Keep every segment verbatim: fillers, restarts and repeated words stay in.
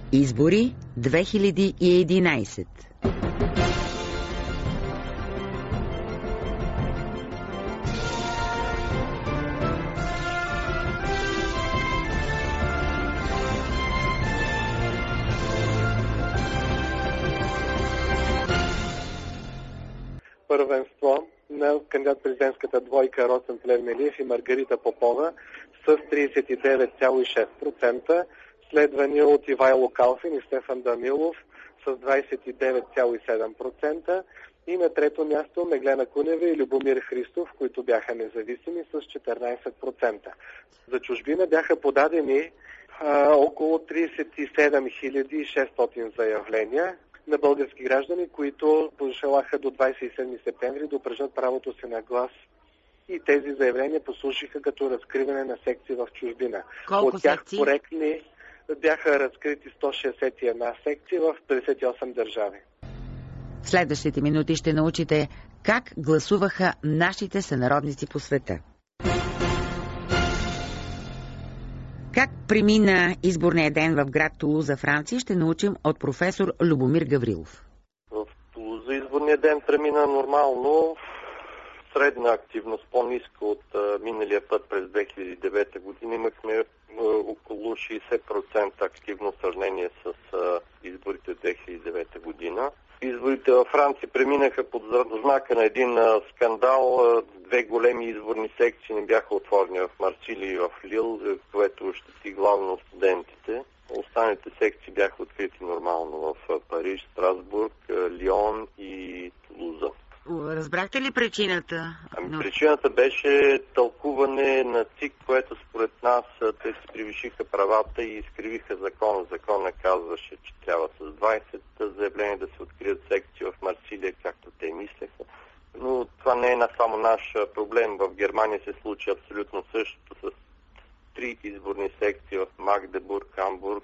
Избори две хиляди и единайсет. Първенство на кандидат-президентската двойка Росен Плевнелиев и Маргарита Попова с тридесет и девет цяло и шест процента, следвани от Ивайло Калфин и Стефан Данилов с двадесет и девет цяло и седем процента и на трето място Меглена Кунева и Любомир Христов, които бяха независими с четиринадесет процента. За чужбина бяха подадени а, около тридесет и седем хиляди и шестстотин заявления на български граждани, които пожелаха до двадесет и седми септември да упражнят правото си на глас. И тези заявления послужиха като разкриване на секции в чужбина. Колко От тях секции? коректни бяха разкрити сто шестдесет и една секции в петдесет и осем държави. В следващите минути ще научите как гласуваха нашите сънародници по света. Как премина изборния ден в град Тулуза, Франция, ще научим от професор Любомир Гаврилов. В Тулуза изборния ден премина нормално. Средна активност, по-ниска от а, миналия път през две хиляди и девета година. Имахме а, около шейсет процента активно в сравнение с а, изборите две хиляди и девета година. Изборите във Франция преминаха под знака на един а, скандал. А, две големи изборни секции не бяха отворени в Марсилия и в Лил, което щети главно студентите. Останалите секции бяха открити нормално в а, Париж, Страсбург, а, Лион и Тулуза. Разбрахте ли причината? Ами, причината беше тълкуване на ЦИК, което според нас те си превишиха правата и изкривиха закона. Закона казваше, че трябва с двадесет заявления да се открият секции в Марсилия, както те мислеха. Но това не е само наш проблем. В Германия се случи абсолютно същото с три изборни секции в Магдебург, Хамбург,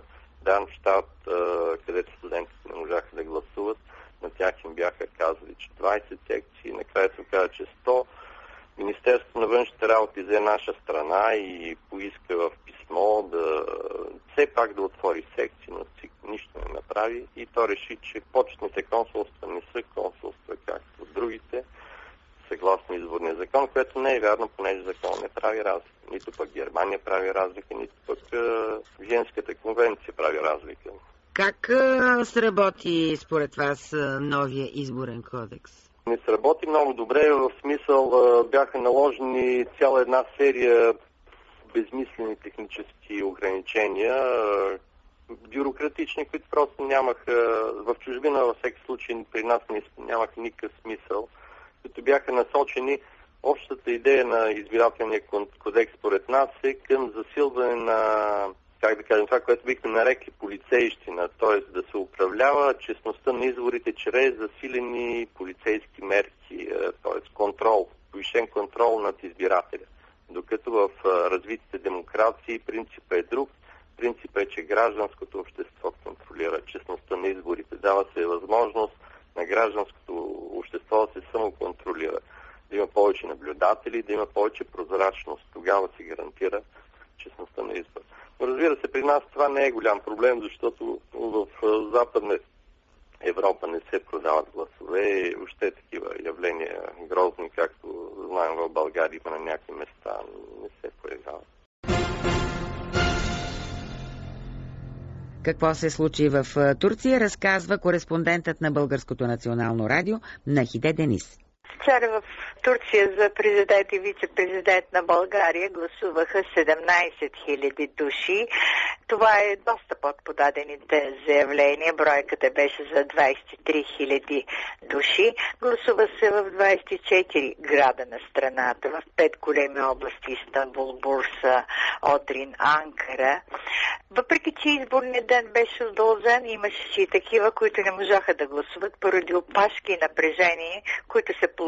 Дармщат, където студентите не можаха да гласуват. На тях им бяха казали, че двадесет секции, накрая се оказа, че сто. Министерството на външните работи взе наша страна и поиска в писмо да все пак да отвори секции, но ЦИК нищо не направи и то реши, че почетните консулства не са консулства, както от другите, съгласно изборния закон, което не е вярно, понеже закон не прави разлика. Нито пък Германия прави разлика, нито пък Виенската конвенция прави разлика. Как сработи според вас новия изборен кодекс? Не сработи много добре, в смисъл бяха наложени цяла една серия безмислени технически ограничения, бюрократични, които просто нямаха, в чужбина във всеки случай при нас нямаха никакъв смисъл, които бяха насочени. Общата идея на избирателния кодекс според нас е към засилване на, как да кажем, това, което бихме нарекли полицейщина, т.е. да се управлява честността на изборите чрез засилени полицейски мерки, т.е. контрол, повишен контрол над избирателя. Докато в развитите демокрации принципът е друг. Принципът е, че гражданското общество контролира честността на изборите. Дава се възможност на гражданското общество да се самоконтролира. Да има повече наблюдатели, да има повече прозрачност. Тогава се гарантира честността на избор. Но разбира се, при нас това не е голям проблем, защото в Западна Европа не се продават гласове. Още такива явления грозни, както знаем в България има на някакви места, не се появяват. Какво се случи в Турция, разказва кореспондентът на Българското национално радио Нахиде Денис. Вчера в Турция за президент и вице-президент на България гласуваха седемнадесет хиляди души. Това е доста под подадените заявления. Бройката беше за двадесет и три хиляди души. Гласува се в двадесет и четири града на страната, в пет големи области: Истанбул, Бурса, Одрин, Анкара. Въпреки че изборният ден беше удължен, имаше и такива, които не можаха да гласуват поради опашки и напрежение, които се получиха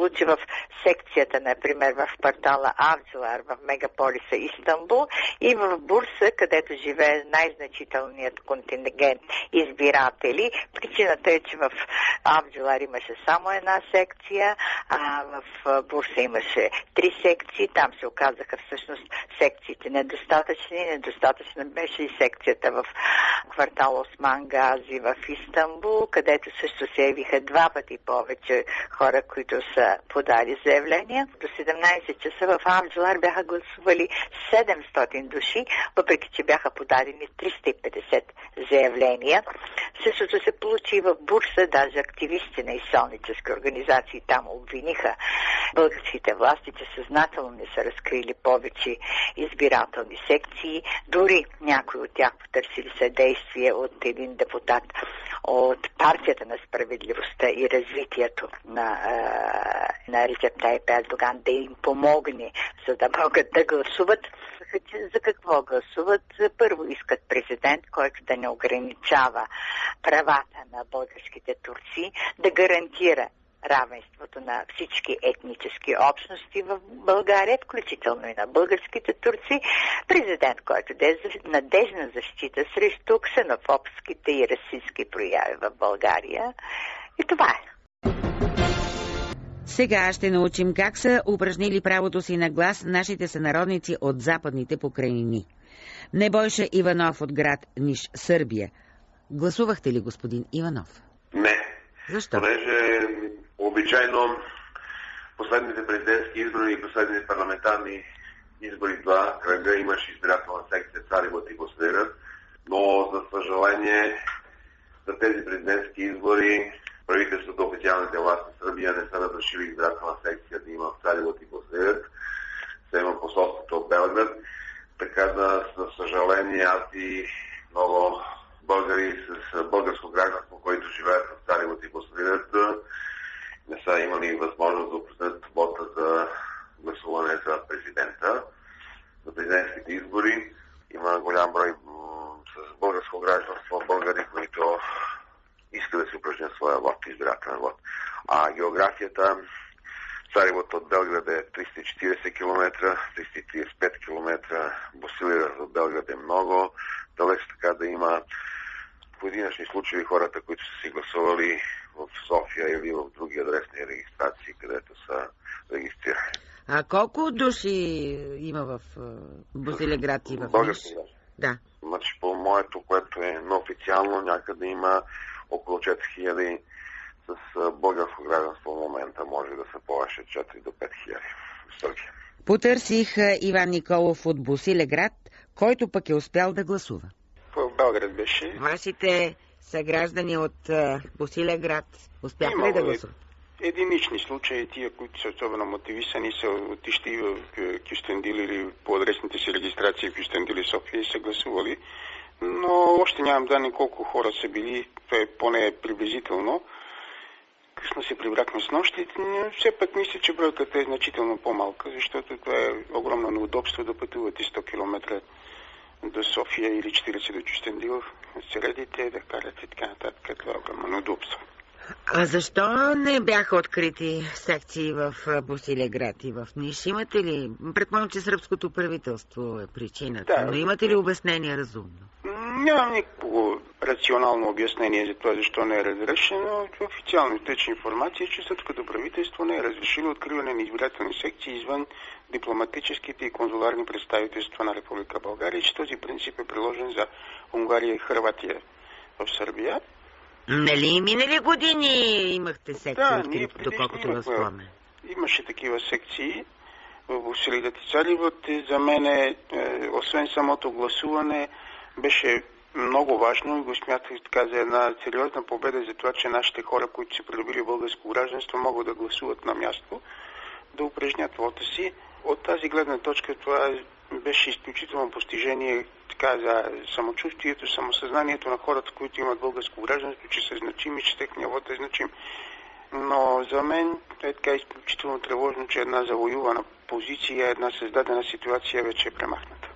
получи в секцията, например, в квартала Авджилар в мегаполиса Истанбул и в Бурса, където живее най-значителният контингент избиратели. Причината е, че в Авджилар имаше само една секция, а в Бурса имаше три секции. Там се оказаха всъщност секциите недостатъчни. Недостатъчна беше и секцията в квартал Осман Гази в Истанбул, където също се явиха два пъти повече хора, които са подали заявления. До седемнайсет часа в Авджилар бяха гласували седемстотин души, въпреки че бяха подадени триста и петдесет заявления. Същото се получи и в Бурса, даже активисти на изселнически организации там обвиниха българските власти, че съзнателно не са разкрили повече избирателни секции. Дори някои от тях потърсили съдействие от един депутат от партията на справедливостта и развитието на, на Реджеп Тайип Ердоган да им помогне, за да могат да гласуват. За какво гласуват? Първо искат президент, който да не ограничава правата на българските турци, да гарантира равенството на всички етнически общности в България, включително и на българските турци, президент, който да е надежна защита срещу ксенофобските и расистски прояви в България. И това е. Сега ще научим как са упражнили правото си на глас нашите сънародници от Западните покрайнини. Небойша Иванов от град Ниш, Сърбия. Гласувахте ли, господин Иванов? Не. Защо? Понеже обичайно последните президентски избори и последните парламентарни избори, два кръга, имаш избирателна секция Царибът и Босилеград, но за съжаление за тези президентски избори правителството, официалните власти в Сърбия не са разрешили избирателна секция да има в Царибът и Босилеград, се има посолството от Белград, така да, за съжаление, аз и много българи с българско гражданство, които живеят в Царибът и Босилеград, не са имали възможност да упражнят вота за гласуване за президента, за президентските избори. Има голям брой с българско гражданство българи, които искат да се упражнят своя вод, избирателен вод. А географията, Царибът от Белград е триста и четирийсет километра, триста и трийсет и пет километра, Босилеград от Белград е много далеч, така да има поединъчни случаи хората, които са си гласували в София или в други адресни регистрации, където са регистрирани. А колко души има в Босилеград и в Български? Да. Значи по моето, което е неофициално, някъде има около четири хиляди с българско гражданство в момента. Може да са повече четири до пет хиляди в Сърбия. Потърсих Иван Николов от Босилеград, който пък е успял да гласува. В Белград беше. Вашите съграждани от Босилеград успяха ли да гласуват? Единични случаи, тия, които са особено мотивисани, са отишли в Кюстендил или по адресните си регистрации в Кюстендил и София и са гласували. Но още нямам данни колко хора са били, това е поне приблизително. Късно се прибрахме с нощи, но все пак мисля, че бройката е значително по-малка, защото това е огромно неудобство да пътувате сто километра до София или четирийсет до Кюстендил, се редите, да карате и така нататък. Това е огромно неудобство. А защо не бяха открити секции в Босилеград и в Ниш? Имате ли? Предполагам, че сръбското правителство е причината, да, но имате ли обяснение разумно? Нямам никакво рационално обяснение за това, защо не е разрешено. Официално изтече информация, че сръбското правителство не е разрешило откриване на избирателни секции извън дипломатическите и консуларни представителства на Република България и че този принцип е приложен за Унгария и Хърватия в Сърбия. Нали минали години имахте секции, да, открити, доколкото възпомня? Имаше такива секции в Босилеград и Царибът. За мен, е, освен самото гласуване, беше много важно и го смятах така за една сериозна победа за това, че нашите хора, които са придобили българско гражданство, могат да гласуват на място, да упражнят вота си. От тази гледна точка това беше изключително постижение така за самочувствието, самосъзнанието на хората, които имат българско гражданство, че са значими, че техния вод е значим. Но за мен е така изключително тревожно, че една завоювана позиция, една създадена ситуация вече е премахната.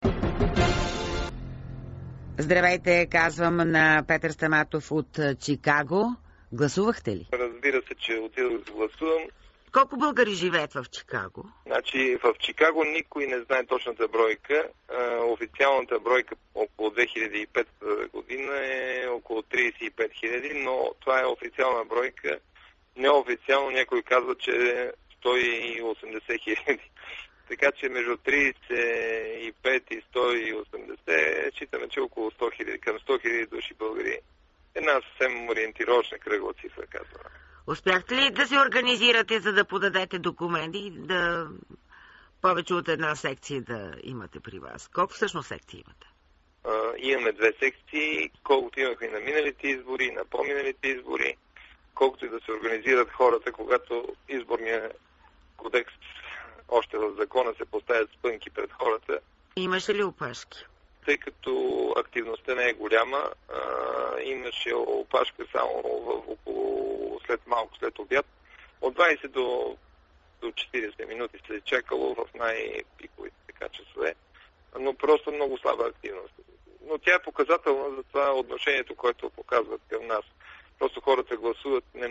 Здравейте, казвам на Петър Стаматов от Чикаго. Гласувахте ли? Разбира се, че отидох да гласувам. Колко българи живеят в Чикаго? Значи в Чикаго никой не знае точната бройка. Официалната бройка около две хиляди и пета година е около тридесет и пет хиляди, но това е официална бройка. Неофициално някой казва, че е сто и осемдесет хиляди. Така че между тридесет и пет и сто и осемдесет считаме, че около сто хиляди, към сто хиляди души българи. Една съвсем ориентировъчна кръгла цифра, казва. Успяхте ли да се организирате, за да подадете документи и да повече от една секция да имате при вас? Колко всъщност секции имате? А, имаме две секции, колкото имахме на миналите избори, на по-миналите избори, колкото и да се организират хората, когато изборния кодекс още в закона се поставят спънки пред хората. Имаше ли опашки? Тъй като активността не е голяма, а, имаше опашка само в около след малко след обяд. От двадесет до, до четиридесет минути се е чакало в най-пиковите така часове, но просто много слаба активност. Но тя е показателна за това отношението, което показват към нас. Просто хората гласуват не,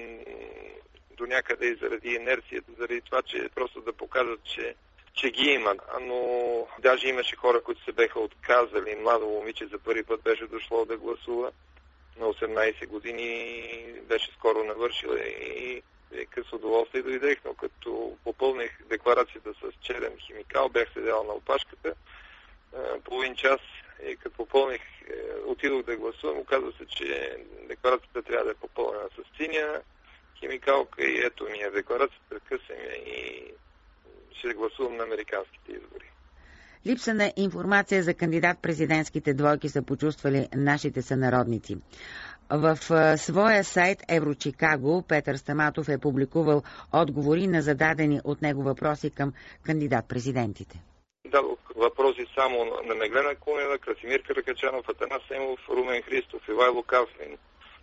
до някъде и заради инерцията, заради това, че просто да покажат, че че ги има, но даже имаше хора, които се беха отказали. Младо момиче за първи път беше дошло да гласува на осемнадесет години, беше скоро навършила и вика с удоволствие дойдех, но като попълних декларацията с черен химикал, бях седял на опашката половин час и като попълних, отидох да гласувам, оказва се, че декларацията трябва да е попълнена с синя химикалка и ето ми е декларацията, късам я и ще гласувам на американските избори. Липса на информация за кандидат-президентските двойки са почувствали нашите сънародници. В своя сайт Еврочикаго Петър Стаматов е публикувал отговори на зададени от него въпроси към кандидат-президентите. Дадох въпроси само на Меглена Кунева, Красимир Каракачанов, Атанас Семов, Румен Христов, Ивайло Калфин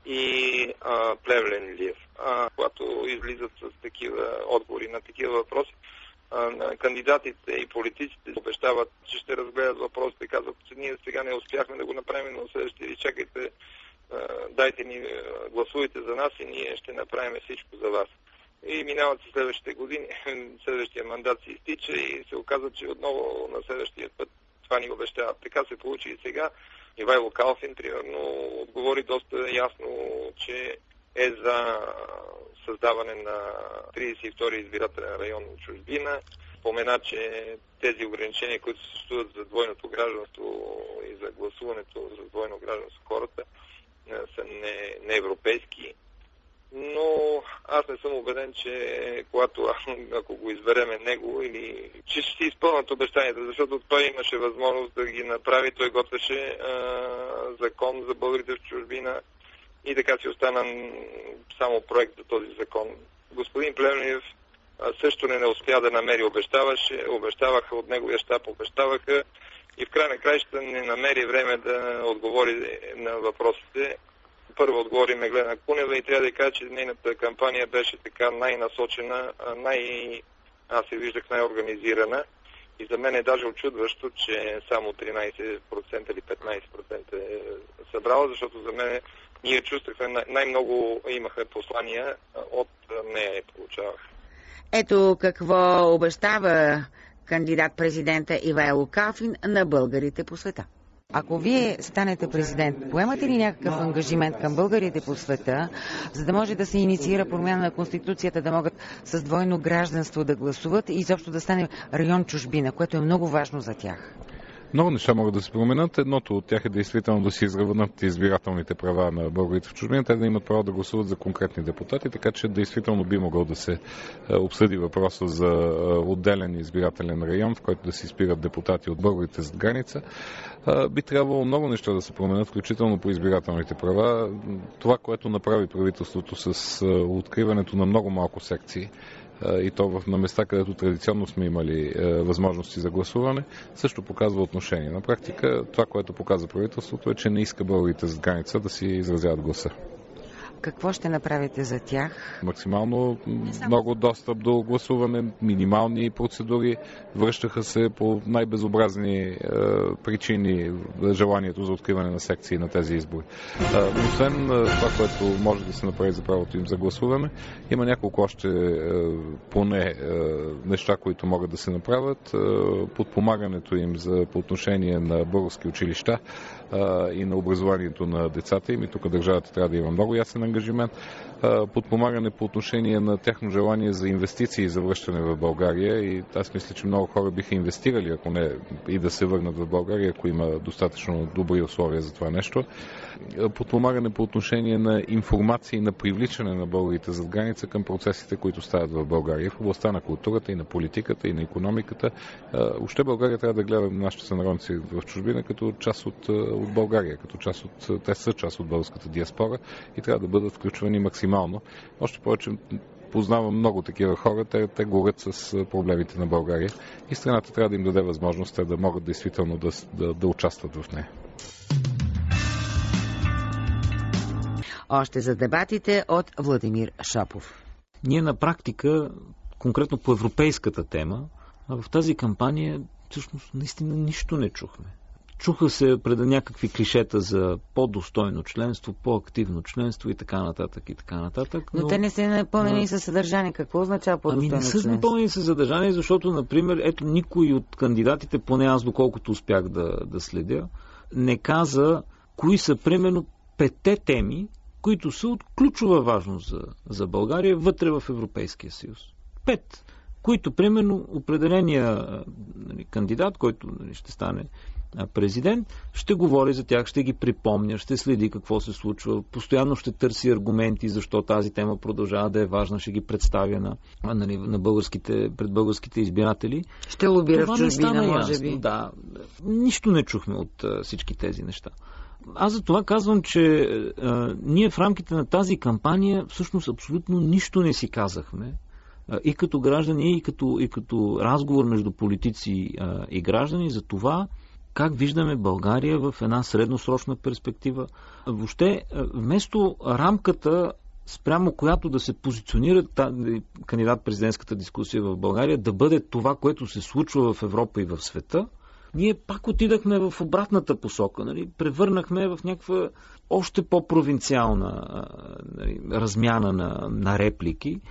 и а, Плевлен Лиев. А, когато излизат с такива отговори на такива въпроси, на кандидатите и политиците обещават, че ще разгледат въпросите, казват, че ние сега не успяхме да го направим, но следващите ви чакайте, дайте ни, гласувайте за нас и ние ще направим всичко за вас. И минават се следващите години, следващия мандат се изтича и се оказва, че отново на следващия път това ни обещават. Така се получи и сега. Ивайло Калфин, примерно, отговори доста ясно, че е за създаване на тридесет и втори избирателен район в чужбина. Спомена, че тези ограничения, които съществуват за двойното гражданство и за гласуването за двойно гражданство хората, са не, не европейски. Но аз не съм убеден, че когато, ако го избереме него, или че ще си изпълнят обещанията, защото той имаше възможност да ги направи. Той готвеше а, закон за българите в чужбина и така си остана само проект за този закон. Господин Плевнев също не, не успя да намери, обещаваше, обещаваха от неговия щаб, обещаваха и в край на краищата не намери време да отговори на въпросите. Първо отговори Меглена Кунева и трябва да кажа, че нейната кампания беше така най-насочена, най- аз се виждах най-организирана. И за мен е даже очудващо, че само тринадесет процента или петнадесет процента е събрала, защото за мен ние чувствахме, най-много имахме послания от нея и получавах. Ето какво обещава кандидат-президента Ивайло Калфин на българите по света. Ако вие станете президент, поемате ли някакъв ангажимент към българите по света, за да може да се инициира промяна на Конституцията, да могат с двойно гражданство да гласуват и изобщо да стане район чужбина, което е много важно за тях? Много неща могат да се променят. Едното от тях е действително да се изравнат избирателните права на българите в чужбина, те да имат право да гласуват за конкретни депутати, така че действително би могъл да се обсъди въпроса за отделен избирателен район, в който да се избират депутати от българите зад граница. Би трябвало много неща да се променят, включително по избирателните права. Това, което направи правителството с откриването на много малко секции, и то на места, където традиционно сме имали е, възможности за гласуване, също показва отношение. На практика това, което показва правителството е, че не иска българите зад граница да си изразяват гласа. Какво ще направите за тях? Максимално много достъп до гласуване, минимални процедури. Връщаха се по най-безобразни е, причини желанието за откриване на секции на тези избори. Е, освен това, което може да се направи за правото им за гласуване, има няколко още е, поне е, неща, които могат да се направят. Е, подпомагането им за, по отношение на български училища е, и на образованието на децата им. И тук държавата трябва да има много ясен ангажимент. Подпомагане по отношение на тяхно желание за инвестиции и за връщане в България. И аз мисля, че много хора биха инвестирали, ако не и да се върнат в България, ако има достатъчно добри условия за това нещо. Подпомагане по отношение на информация и на привличане на българите зад граница към процесите, които стават в България. В областта на културата и на политиката и на икономиката. Още България трябва да гледа нашите сънародници в чужбина като част от, от България, като част от, те са част от българската диаспора и трябва да бъдат включвани максимално. Още повече познавам много такива хора, те, те горят с проблемите на България и страната трябва да им даде възможност те да могат действително да, да, да участват в нея. Още за дебатите от Владимир Шопов. Ние на практика, конкретно по европейската тема, в тази кампания всъщност наистина нищо не чухме. Чуха се пред някакви клишета за по-достойно членство, по-активно членство и така нататък и така нататък. Но, но те не са напълнени но... със съдържание. Какво означава по-достойно ами членство? Ами не са напълнени със съдържание, защото, например, ето никой от кандидатите, поне аз доколкото успях да, да следя, не каза кои са примерно петте теми, които са от ключова важност за, за България вътре в Европейския съюз. Пет, които примерно определения нали, кандидат, който нали, ще стане президент, ще говори за тях, ще ги припомня, ще следи какво се случва, постоянно ще търси аргументи, защо тази тема продължава да е важна, ще ги представя на, нали, на българските, пред българските избиратели. Ще лобира в чужбина, може би. Да, нищо не чухме от а, всички тези неща. Аз за това казвам, че а, ние в рамките на тази кампания всъщност абсолютно нищо не си казахме. А, и като граждани, и като, и като разговор между политици а, и граждани за това как виждаме България в една средносрочна перспектива. Въобще, вместо рамката, спрямо която да се позиционира кандидат-президентската дискусия в България, да бъде това, което се случва в Европа и в света, ние пак отидахме в обратната посока. Нали? Превърнахме в някаква още по-провинциална нали, размяна на, на реплики.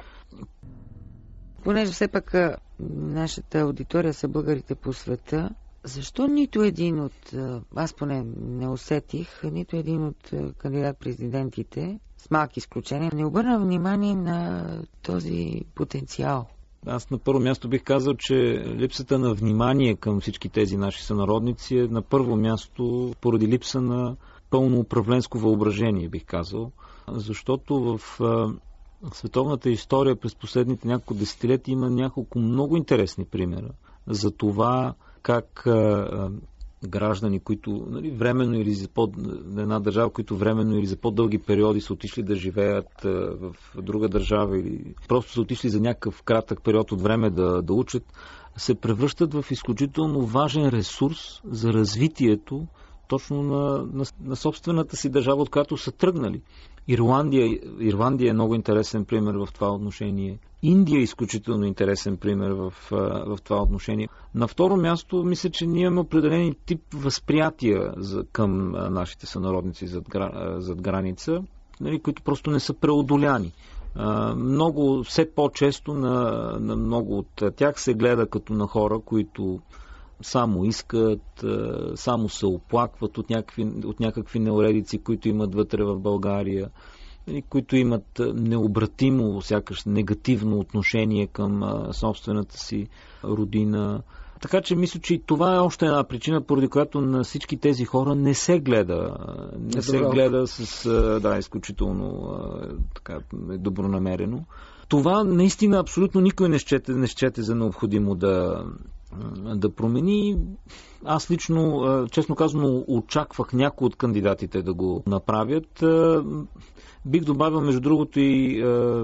Понеже все пак нашата аудитория са българите по света, защо нито един от, аз поне не усетих, нито един от кандидат-президентите, с малки изключения, не обърна внимание на този потенциал? Аз на първо място бих казал, че липсата на внимание към всички тези наши сънародници е на първо място поради липса на пълно управленско въображение, бих казал. Защото в световната история през последните няколко десетилетия има няколко много интересни примера за това как а, граждани, които нали, временно или за по, една държава, които временно или за по-дълги периоди са отишли да живеят а, в друга държава или просто са отишли за някакъв кратък период от време да, да учат, се превръщат в изключително важен ресурс за развитието точно на, на, на собствената си държава, от която са тръгнали. Ирландия, Ирландия е много интересен пример в това отношение. Индия е изключително интересен пример в, в това отношение. На второ място, мисля, че ние имаме определени тип възприятия за, към нашите сънародници зад, зад граница, нали, които просто не са преодоляни. Много, все по-често на, на много от тях се гледа като на хора, които само искат, само се оплакват от някакви, от някакви неуредици, които имат вътре в България, които имат необратимо, сякаш негативно отношение към собствената си родина. Така че мисля, че това е още една причина, поради която на всички тези хора не се гледа, не се гледа с да, изключително така, добронамерено. Това наистина абсолютно никой не счете, не счете за необходимо да да промени. Аз лично, честно казано, очаквах някои от кандидатите да го направят. Бих добавил, между другото, и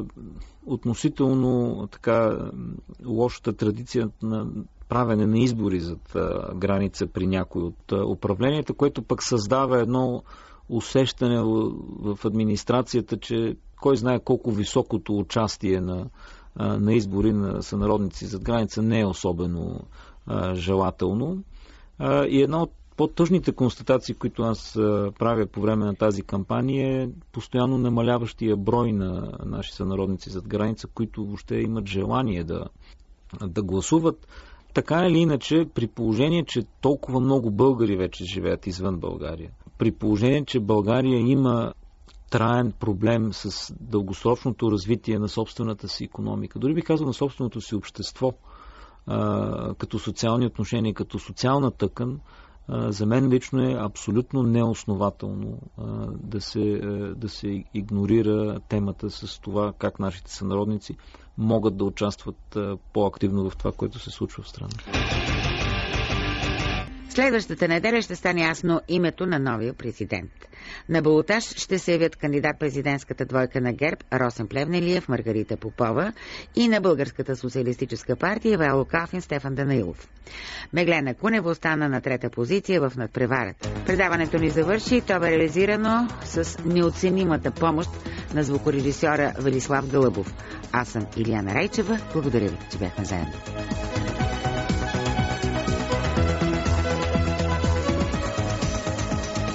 относително така лошата традиция на правене на избори зад граница при някои от управленията, което пък създава едно усещане в администрацията, че кой знае колко високото участие на, на избори на сънародници зад граница не е особено а, желателно. А, и една от по-тъжните констатации, които аз а, правя по време на тази кампания, е постоянно намаляващия брой на наши сънародници зад граница, които въобще имат желание да, да гласуват. Така или иначе, при положение, че толкова много българи вече живеят извън България, при положение, че България има траен проблем с дългосрочното развитие на собствената си икономика, дори би казал на собственото си общество, а, като социални отношения, като социална тъкан, а, за мен лично е абсолютно неоснователно а, да, се, а, да се игнорира темата с това как нашите сънародници могат да участват а, по-активно в това, което се случва в страната. Следващата неделя ще стане ясно името на новия президент. На балотаж ще се явят кандидат-президентската двойка на ГЕРБ Росен Плевнелиев, Маргарита Попова и на Българската социалистическа партия Ивайло Калфин, Стефан Данаилов. Меглена Кунева остана на трета позиция в надпреварата. Предаването ни завърши. То бе реализирано с неоценимата помощ на звукорежисьора Велислав Гълъбов. Аз съм Илияна Райчева. Благодаря ви, че бяхме заедно.